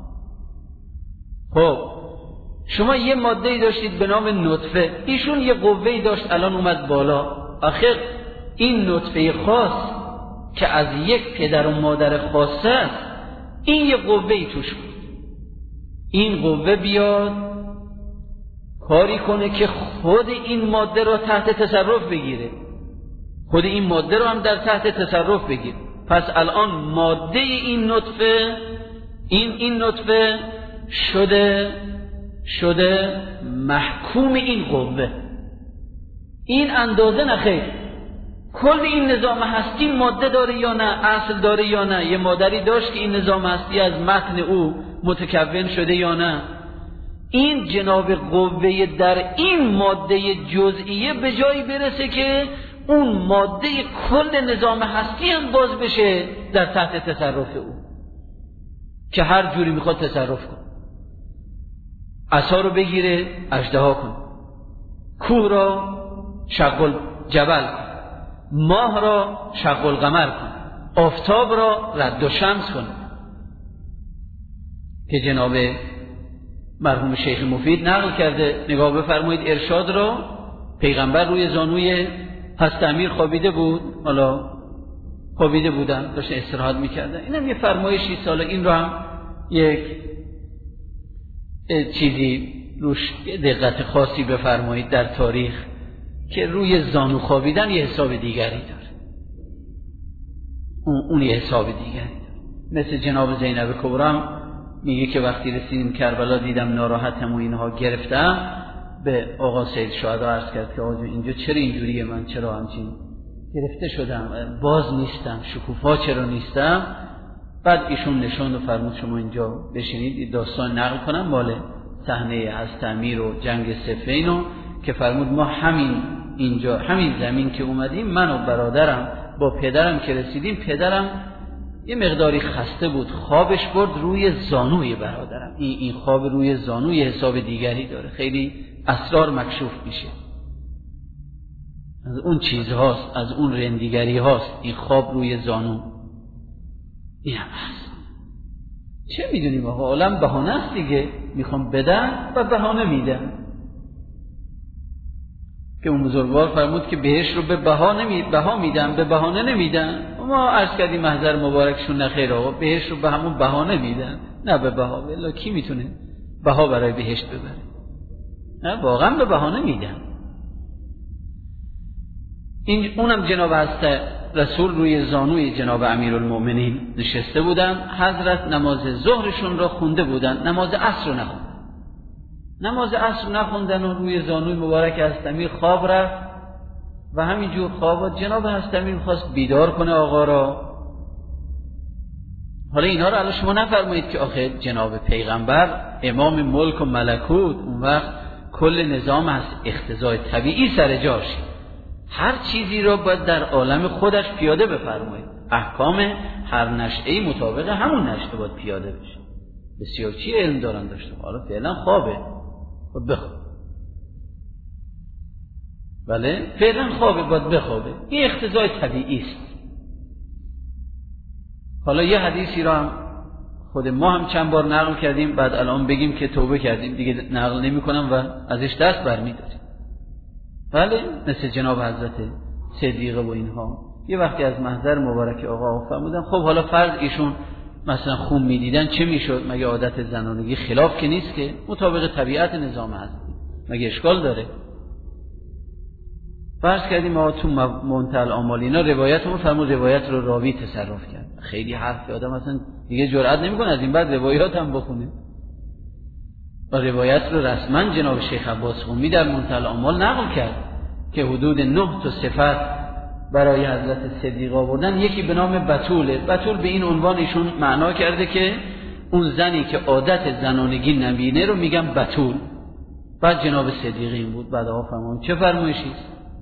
خب شما یه ماده ای داشتید به نام نطفه، ایشون یه قوه‌ای داشت الان اومد بالا. آخر این نطفه خاص که از یک پدر و مادر خاص است، این یه قوه‌ای توش بود. این قوه بیاد کاری کنه که خود این ماده رو تحت تصرف بگیره، خود این ماده رو هم در تحت تصرف بگیره. پس الان ماده این نطفه، این این نطفه شده شده محکوم این قوه. این اندازه نخیر، کل این نظام هستی ماده داره یا نه، اصل داره یا نه، یه مادری داشت که این نظام هستی از متن او متکون شده یا نه. این جناب قوه در این ماده جزئیه به جایی برسه که اون ماده کل نظام هستی هم باز بشه در تحت تصرف او، که هر جوری میخواد تصرف کن. عصا رو بگیره اژدها کن، کوه را شق جبل کن، ماه را شق القمر کن، آفتاب را رد و شمس کن. که جناب مرحوم شیخ مفید نقل کرده، نگاه بفرمایید ارشاد را، پیغمبر روی زانوی حضرت امیر خوابیده بود، حالا خوابیده بودن داشتن استراحت میکردن. اینم یه فرمایشی ساله، این رو هم یک چیزی روش دقت خاصی بفرمایید در تاریخ، که روی زانو خوابیدن یه حساب دیگری داره، اون, اون یه حساب دیگری داره. مثل جناب زینب کبرا میگه که وقتی رسیدیم کربلا دیدم ناراحتم و اینها گرفتم، به آقا سید شهدا عرض کرد که آقا اینجا چرا اینجوریه، من چرا همچین گرفته شدم، باز نیستم، شکوفا چرا نیستم. بعد ایشون نشوند و فرمود شما اینجا بشینید، داستان نقل کنم مال صحنه از تعمیر و جنگ صفین، که فرمود ما همین اینجا همین زمین که اومدیم، من و برادرم با پدرم که رسیدیم، پدرم یه مقداری خسته بود، خوابش برد روی زانوی برادرم. این این خواب روی زانوی حساب دیگری داره، خیلی اسرار مکشوف میشه، از اون چیزهاست، از اون رندیگری هاست این خواب روی زانو. این هم هست. چه میدونیم آقا، عالم بهانه است دیگه، میخوام بدن و بهانه میدن. که اون بزرگوار فرمود که بهش رو به بها نمی بها میدن، به بهانه نمیدن. ما عرض کردیم محضر مبارکشون نخیر آقا، بهش رو به همون بهانه میدن، نه به بها. والله کی میتونه بها برای بهشت ببره؟ نه، واقعا به بهانه میدن. این اونم جناب هست رسول روی زانوی جناب امیرالمؤمنین نشسته بودن، حضرت نماز ظهرشون را خونده بودن، نماز عصر رو نخوندن. نماز عصر نخوندن و روی زانوی مبارک حضرت امیر خواب رفت و همینجور خواب جناب حضرت امیر خواست بیدار کنه آقا را. حالا اینا رو الان شما نفرمایید که آخه جناب پیغمبر امام ملک و ملکوت، اون وقت کل نظام هست اقتضای طبیعی سر جاش، هر چیزی رو باید در عالم خودش پیاده بفرمایید. احکام هر نشأه‌ای مطابق همون نشأه باید پیاده بشه. بسیار چی علم دارن داشتم، حالا فعلا خوابه باید بخواب، بله فعلا خوابه باید بخوابه، این اقتضای طبیعی است. حالا یه حدیثی رو هم خود ما هم چند بار نقل کردیم، بعد الان بگیم که توبه کردیم دیگه نقل نمی کنم و ازش دست برمی‌داریم. بله مثل جناب حضرت صدیقه و اینها یه وقتی از محضر مبارک آقا فرمودن خب حالا فرض ایشون مثلا خون میدیدن چه میشد؟ مگه عادت زنانگی خلاف که نیست، که مطابق طبیعت نظام هستی، مگه اشکال داره؟ فرض کردیم ما تو منتهی الاعمال اینا روایتمون فرمود روایت رو راوی تصرف کرد، خیلی حرف آدم اصلا دیگه جرئت نمیکنه از این بعد روایات هم بخونه. و روایت رو رسما جناب شیخ عباس قمی در منتهی الاعمال نقل کرد که حدود نه تا صفت برای حضرت صدیق آوردن، یکی به نام بتوله. بتول به این عنوان ایشون معنا کرده که اون زنی که عادت زنانگی نبینه رو میگم بتول. بعد جناب صدیق این بود. بعد آقا فرمود چه فرمایشی؟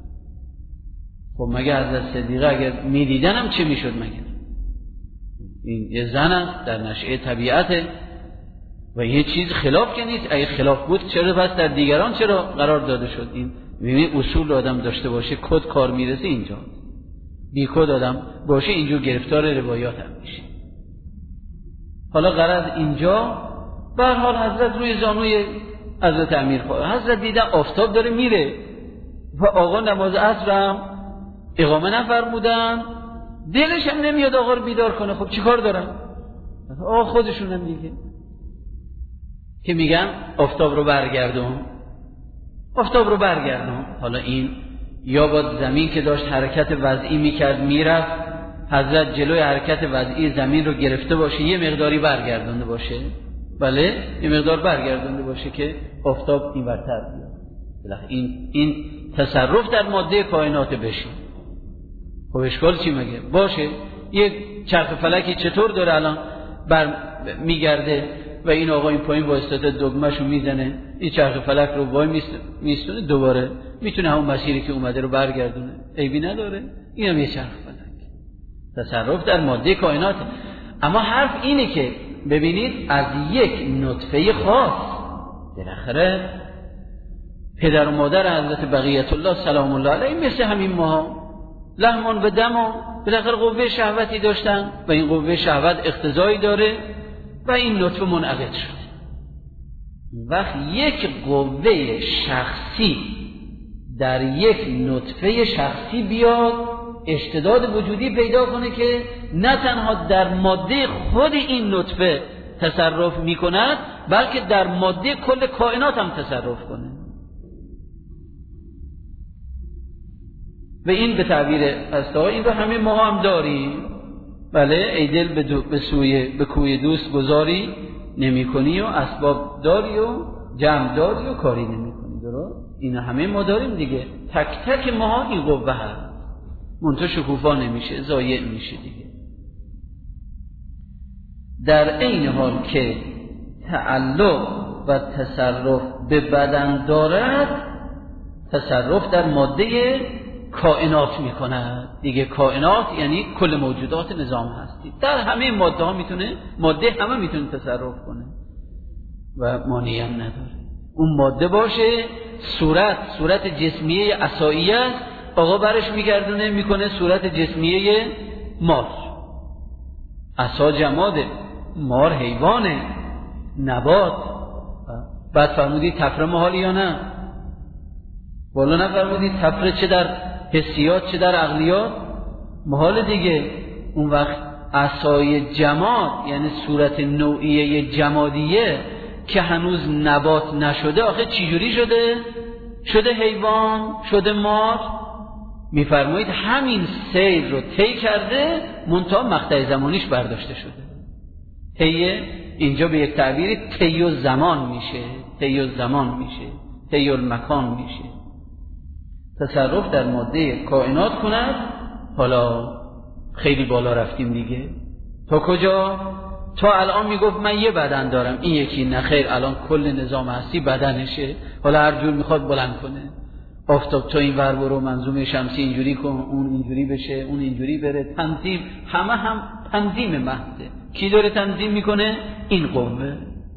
خب مگه حضرت صدیق اگر میدیدنم چه میشد؟ مگه این یه زن است در نشأه طبیعته و یه چیز خلاف که نیست. اگه خلاف بود چرا پس در دیگران چرا قرار داده شد؟ این میبینی اصول آدم داشته باشه کد کار میرسه اینجا، بی کد آدم باشه اینجا گرفتار روایات هم میشه. حالا غرض اینجا به هر حال حضرت روی زانوی حضرت امیر خواهد، حضرت دیدن آفتاب داره میره و آقا نماز عصر هم اقامه نفرمودن، دلش هم نمیاد آقا رو بیدار کنه. خب چی کار دارن؟ آقا خودشونم دیگه که میگن آفتاب رو برگردون، آفتاب رو برگردون. حالا این یا با زمین که داشت حرکت وضعی میکرد میرفت، حضرت جلوی حرکت وضعی زمین رو گرفته باشه یه مقداری برگردونده باشه، بله یه مقدار برگردونده باشه که آفتاب این برتر بیاد. این این تصرف در ماده کائنات بشه. خب اشکال چی مگه؟ باشه یک چرخ فلکی چطور داره الان بر میگرده و این آقا این پایین با استاد دگمه‌شو میزنه، این چرخ فلک رو وای میستونه دوباره میتونه همون مسیری که اومده رو برگردونه، عیبی نداره. این هم یه چرخ فلک، تصرف در ماده کائنات. اما حرف اینه که ببینید از یک نطفه خاص بالاخره پدر و مادر حضرت بقیت الله سلام الله علیه مثل همین ما لحمون و دم بالاخره قوه شهوتی داشتن و این قوه شهوت اقتضایی داره و این نطفه منعقد شد. وقت یک قوه شخصی در یک نطفه شخصی بیاد اشتداد وجودی پیدا کنه که نه تنها در ماده خود این نطفه تصرف می کند بلکه در ماده کل کائنات هم تصرف کنه. و این به تعبیر هستا این رو همه ما هم داریم. بله ای دل به, دو به سوی به کوی دوست گذاری نمی کنی و اسباب داری و جمع داری و کاری نمی کنی. درست؟ این همه ما داریم دیگه. تک تک ما این قوه هست، منتها شکوفا نمیشه، ضایع میشه دیگه. در این حال که تعلق و تصرف به بدن دارد، تصرف در ماده کائنات میکند دیگه. کائنات یعنی کل موجودات نظام هستی، در همه ماده ها میتونه، ماده همه میتونه تصرف کنه و مانعی هم نداره. اون ماده باشه صورت، صورت جسمیه عصاییه آقا برش میگردونه میکنه صورت جسمیه مار. عصا جماده، مار حیوانه، نبات. بعد فرمودی تفره محالی یا نه؟ بالا نفرمودی تفره چه در حسیات چه در عقلیات محال دیگه. اون وقت عصای جماد یعنی صورت نوعیه جمادیه که هنوز نبات نشده، آخه چجوری شده؟ شده حیوان، شده مار. میفرمایید همین سیر رو طی کرده منتها مقطع زمانیش برداشته شده. طی اینجا به یک تعبیری طی و زمان میشه، طی و زمان میشه، طی و مکان میشه. تصرف در ماده کائنات کند. حالا خیلی بالا رفتیم دیگه. تا کجا؟ تا الان میگفت من یه بدن دارم، این یکی نه خیر، الان کل نظام هستی بدنشه. حالا هر جور میخواد بلند کنه. آفتاب تو این ور برو، منظومه شمسی اینجوری کن، اون اینجوری بشه، اون اینجوری بره. تنظیم، همه هم تنظیم محضه. کی داره تنظیم میکنه؟ این قوه.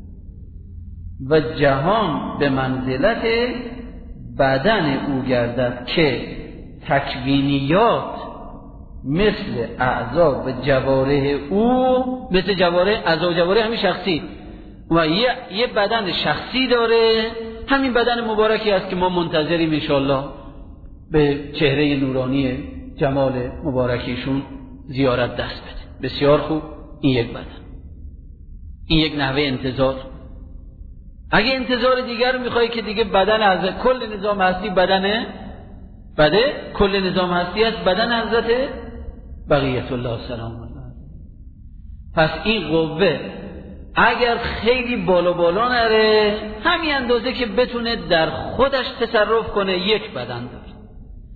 و جهان به منزلت بدن او گردد که تکوینیات مثل اعضا و جوارح او، مثل جوارح اعضا و جوارح همین شخصی و یه, یه بدن شخصی داره. همین بدن مبارکی است که ما منتظریم انشاءالله به چهره نورانی جمال مبارکیشون زیارت دست بده. بسیار خوب. این یک بدن، این یک نحوه انتظار. اگه انتظار دیگر رو میخوای که دیگه بدن از کل نظام هستی، بدنه بده کل نظام هستی است بدن حضرت بقیت الله سلام الله. پس این قوه اگر خیلی بالا بالا نره، همین اندازه که بتونه در خودش تصرف کنه، یک بدن داره.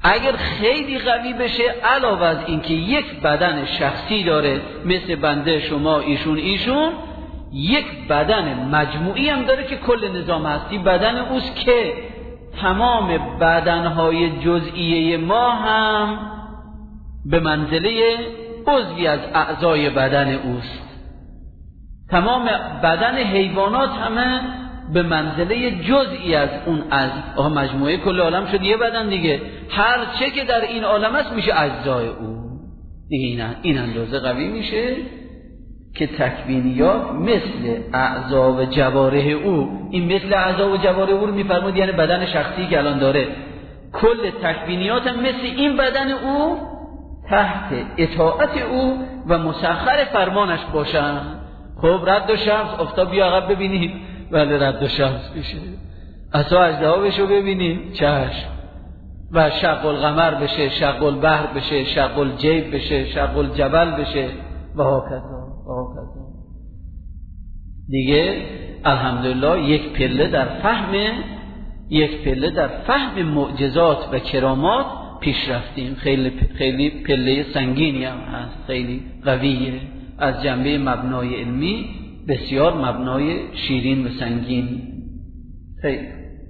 اگر خیلی قوی بشه، علاوه از اینکه یک بدن شخصی داره مثل بنده، شما، ایشون ایشون یک بدن مجموعی هم داره که کل نظام هستی بدن اوست، که تمام بدنهای جزئیه ما هم به منزله عضوی از اعضای بدن اوست. تمام بدن حیوانات همه به منزله جزئی از اون از آها مجموعه کل عالم شد یه بدن دیگه. هر چه که در این عالم است میشه اجزای او دیگه. این این اندازه قوی میشه که تکوینیات مثل اعضا و جوارح او، این مثل اعضا و جوارح او رو میفرمود یعنی بدن شخصی که الان داره، کل تکوینیات هم مثل این بدن او تحت اطاعت او و مسخر فرمانش باشن. خب رد و شمس، آفتاب بیا عقب ببینید، بله رد و شمس بشه، عصا اژدها بشه ببینید، چشم، و شق القمر بشه، شق البحر بشه، شق الجیب بشه، شق الجبل بشه و هاکذا و هاکذا دیگه. الحمدلله یک پله در فهم یک پله در فهم معجزات و کرامات پیش رفتیم. خیلی خیلی پله سنگینی هم هست، خیلی قویه، از جنبه مبنای علمی بسیار مبنای شیرین و سنگین. خیلی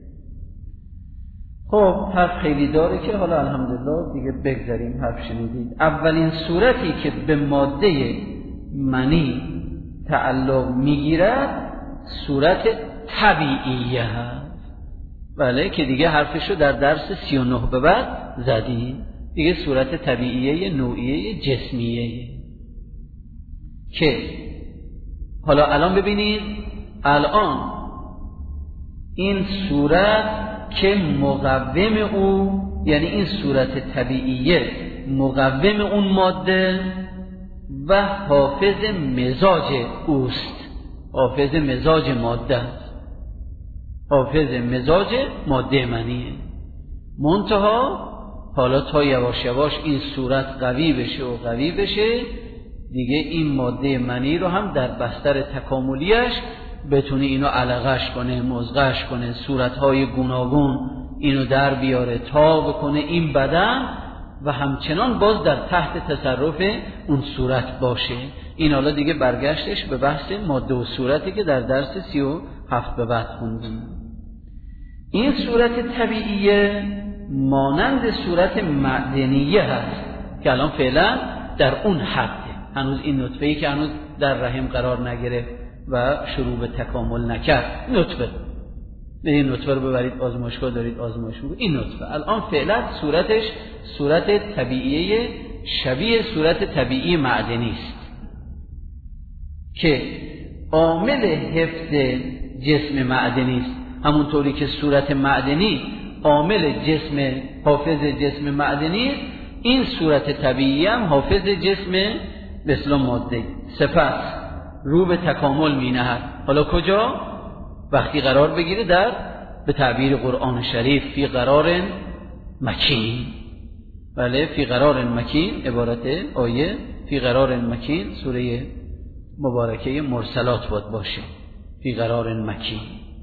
خب حرف خیلی داره که حالا الحمدلله دیگه بگذاریم. حرف شنیدید. اولین صورتی که به ماده منی تعلق میگیرد صورت طبیعیه هست. بله که دیگه حرفشو در درس سی و نه به بعد زدیم دیگه. صورت طبیعیه نوعیه جسمیه که حالا الان ببینید، الان این صورت که مقوم او، یعنی این صورت طبیعیه مقوم اون ماده و حافظ مزاج اوست. حافظ مزاج ماده است، حافظ مزاج ماده منیه. منتها حالا تا یواش یواش این صورت قوی بشه و قوی بشه دیگه، این ماده منی رو هم در بستر تکاملیش بتونه اینو علقش کنه، مزغش کنه، صورتهای گوناگون اینو در بیاره تا بکنه این بدن و همچنان باز در تحت تصرف اون صورت باشه. این حالا دیگه برگشتش به بحث ماده و صورتی که در درس سی و هفت به بعد خوندیم. این صورت طبیعیه مانند صورت معدنیه هست که الان فعلا در اون حده. هنوز این نطفه‌ای که هنوز در رحم قرار نگرفت و شروع به تکامل نکرد، نطفه این نطفه رو ببرید آزمایشگاه، دارید آزمایش رو، این نطفه الان فعلا صورتش صورت طبیعیه شبیه صورت طبیعی معدنی است که عامل حفظ جسم معدنی است. همونطوری که صورت معدنی عامل جسم حافظ جسم معدنی است، این صورت طبیعی هم حافظ جسم به اصطلاح ماده. سپس رو به تکامل می نهد. حالا کجا؟ وقتی قرار بگیره در به تعبیر قرآن شریف فی قرار مکین. بله فی قرار مکین، عبارت آیه فی قرار مکین سوره مبارکه مرسلات باید باشه، فی قرار مکین.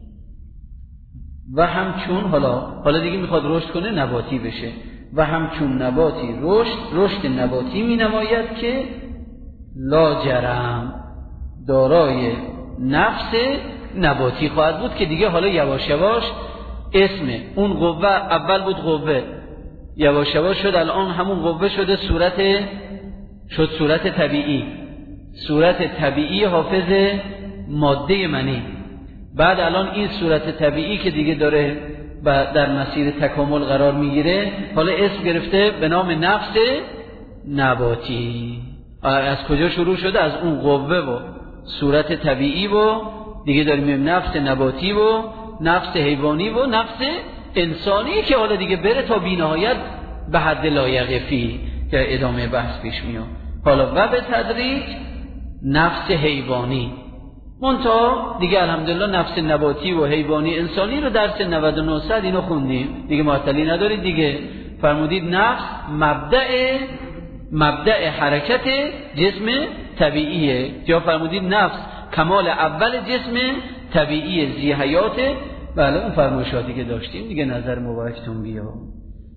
و همچون حالا حالا دیگه میخواد رشد کنه، نباتی بشه، و همچون نباتی رشد رشد نباتی می نماید که لاجرم دارای نفس نباتی خواهد بود، که دیگه حالا یواش یواش اسم اون قوه اول بود قوه، یواش یواش شد الان همون قوه شده صورت شد صورت طبیعی، صورت طبیعی حافظ ماده منی. بعد الان این صورت طبیعی که دیگه داره و در مسیر تکامل قرار میگیره، حالا اسم گرفته به نام نفس نباتی. از کجا شروع شده؟ از اون قوه و صورت طبیعی و دیگه داریم میگیم نفس نباتی و نفس حیوانی و نفس انسانی که حالا دیگه بره تا بی‌نهایت به حد لایقفی که ادامه بحث پیش میاد. حالا و به تدریج نفس حیوانی، منتها دیگه الحمدلله نفس نباتی و حیوانی انسانی رو درس نود و نه صد اینو خوندیم دیگه، معطلی ندارید دیگه. فرمودید نفس مبدأ مبدأ حرکت جسم طبیعیه، یا فرمودید نفس کمال اول جسم طبیعی ذی حیات. بله اون فرمایشاتی که داشتیم دیگه نظر مبارکتون بیا.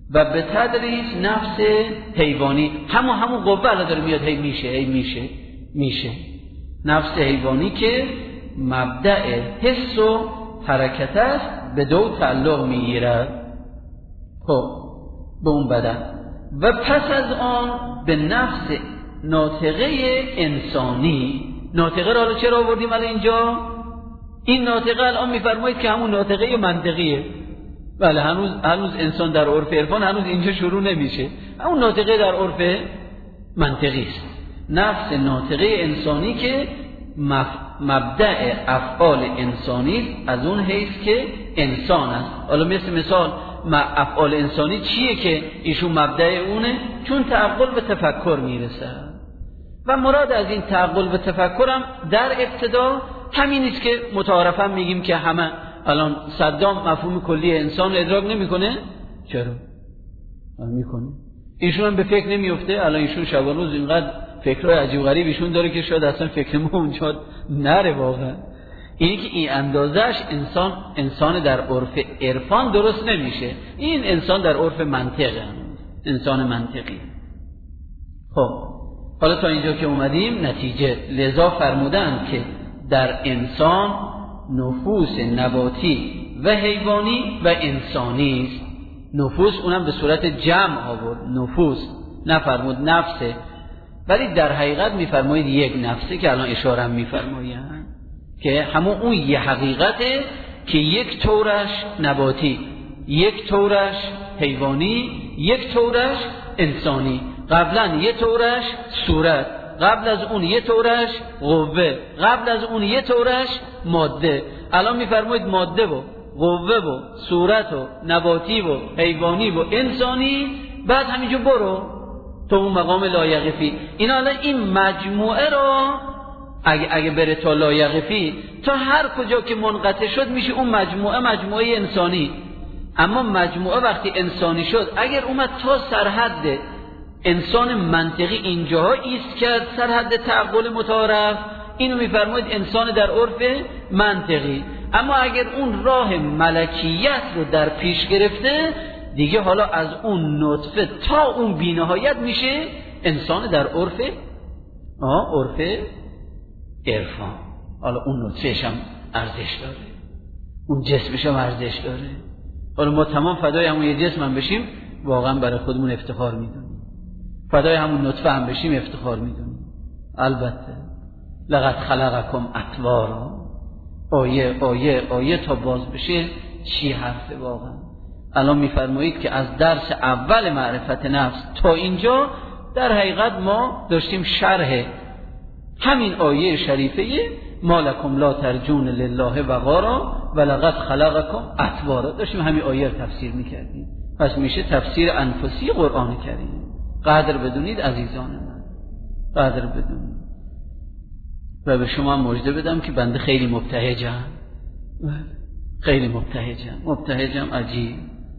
و به تدریج نفس حیوانی همون همون قوه الان داره میاد هی میشه هی میشه میشه نفس حیوانی که مبدأ حس و حرکت است به دو تعلق میگیرد خب به اون بدن و پس از آن به نفس ناطقه انسانی. ناطقه را چرا آوردیم الان اینجا؟ این ناطقه الان میفرمایید که همون ناطقه منطقیه. بله هنوز هنوز انسان در عرف عرفان هنوز اینجا شروع نمیشه. همون ناطقه در عرف منطقی است. نفس ناطقه انسانی که مبدأ افعال انسانی از اون حیث که انسان است. حالا مثل مثال افعال انسانی چیه که ایشون مبدأ اونه؟ چون تعقل به تفکر میرسه و مراد از این تعقل به تفکرم در ابتدا همین است که متعارفاً میگیم که همه الان صدام مفهوم کلی انسان رو ادراک نمیکنه. چرا؟ میکنه. ایشون هم به فکر نمیفته. الان ایشون شبان روز اینقدر فکرهای عجیب غریب ایشون داره که شاید اصلا فکر ما اونجا نره واقعا. اینی که این اندازش انسان انسان در عرف عرفان درست نمیشه. این انسان در عرف منطقه انسان منطقی. خب حالا تا اینجا که اومدیم نتیجه لذا فرمودن که در انسان نفوس نباتی و حیوانی و انسانی است. نفوس اونم به صورت جمع آورد. نفوس نفرمود نفسه، ولی در حقیقت میفرمایید یک نفسه که الان اشاره هم میفرمایید که همون اون یه حقیقته که یک طورش نباتی، یک طورش حیوانی، یک طورش انسانی. قبلا یه طورش صورت، قبل از اون یه طورش قوه، قبل از اون یه طورش ماده. الان میفرمایید ماده و قوه و صورت و نباتی و حیوانی و انسانی، بعد همینجور برو تو اون مقام لایقفی. این الان این مجموعه را اگه اگه بره تا لایقفی تا هر کجا که منقطع شد میشه اون مجموعه مجموعه انسانی. اما مجموعه وقتی انسانی شد اگر اومد تا سرحد انسان منطقی اینجاها ایست کرد، سرحد تعقل متعارف، اینو میفرمایید انسان در عرف منطقی. اما اگر اون راه ملکیت رو در پیش گرفته دیگه حالا از اون نطفه تا اون بی‌نهایت میشه انسان در عرف آه عرف عرفان. حالا اون نطفهش هم ارزش داره، اون جسمش هم ارزش داره. حالا ما تمام فدای همون یه جسم هم بشیم واقعا برای خودمون افتخار میدونیم، فدای همون نطفه هم بشیم افتخار میدونیم. البته لقد خلقکم اطوارا، آیه آیه آیه تا باز بشه چی حرفه واقعا. الان میفرمایید که از درس اول معرفت نفس تا اینجا در حقیقت ما داشتیم شرح همین آیه شریفه ما لکم لا ترجون لله وقارا و لقد خلقکم اطوارا، داشتیم همین آیه رو تفسیر میکردیم. پس میشه تفسیر انفسی قرآن کریم. قدر بدونید عزیزان من، قدر بدونید. و به شما مژده بدم که بنده خیلی مبتهجم، خیلی مبتهجم مبتهجم عجیب.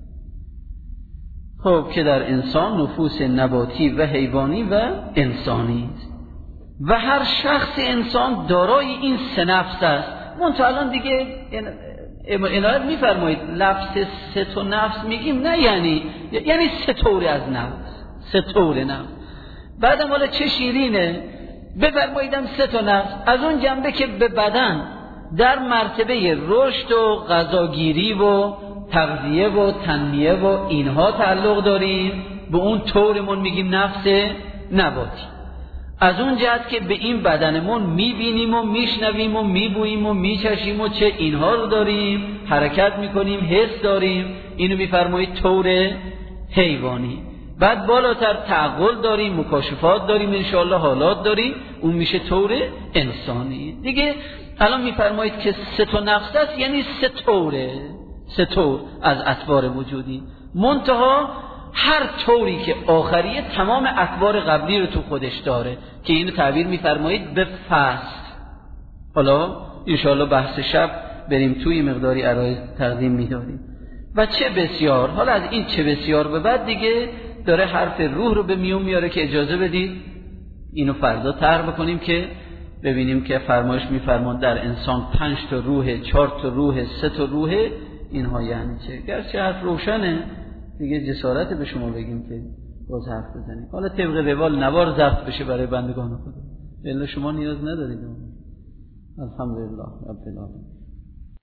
خب که در انسان نفوس نباتی و حیوانی و انسانی است و هر شخص انسان دارای این سه نفس است. منتها الان دیگه عنایت میفرمایید لفظ سه تا نفس میگیم نه یعنی یعنی سه طور از نفس، سه طور نفس. بعدم حالا چه شیرینه بفرماییدم سه تا نفس از اون جنبه که به بدن در مرتبه رشد و غذاگیری و تغذیه و تنمیه و اینها تعلق داریم، به اون طورمون میگیم نفس نباتی. از اون جهت که به این بدنمون میبینیم و میشنویم و میبوییم و میچشیم و چه اینها رو داریم، حرکت میکنیم، حس داریم، اینو میفرمایید طور حیوانی. بعد بالاتر تعقل داریم، مکاشفات داریم، انشاءالله حالات داریم، اون میشه طور انسانی. دیگه الان میفرمایید که سه تا نفس است، یعنی سه طوره، سه طور از اطوار وجودی. منتها هر طوری که آخریه تمام اطوار قبلی رو تو خودش داره که اینو تعبیر میفرمایید به فصل. حالا انشاءالله بحث شب بریم توی مقداری عرایض تقدیم میداریم. و چه بسیار، حالا از این چه بسیار به بعد دیگه داره حرف روح رو به میون میاره که اجازه بدید اینو فردا طرح بکنیم که ببینیم که فرمایش میفرمان در انسان پنج تا روح، چهار تا روح، سه تا روح، اینها یعنی چه. گرچه حرف روشنه دیگه جسارت به شما بگیم که باز حرف بزنید. حالا طبق روال نوار ضبط بشه برای بندگان خدا، الا شما نیاز ندارید. الحمدلله رب العالمین.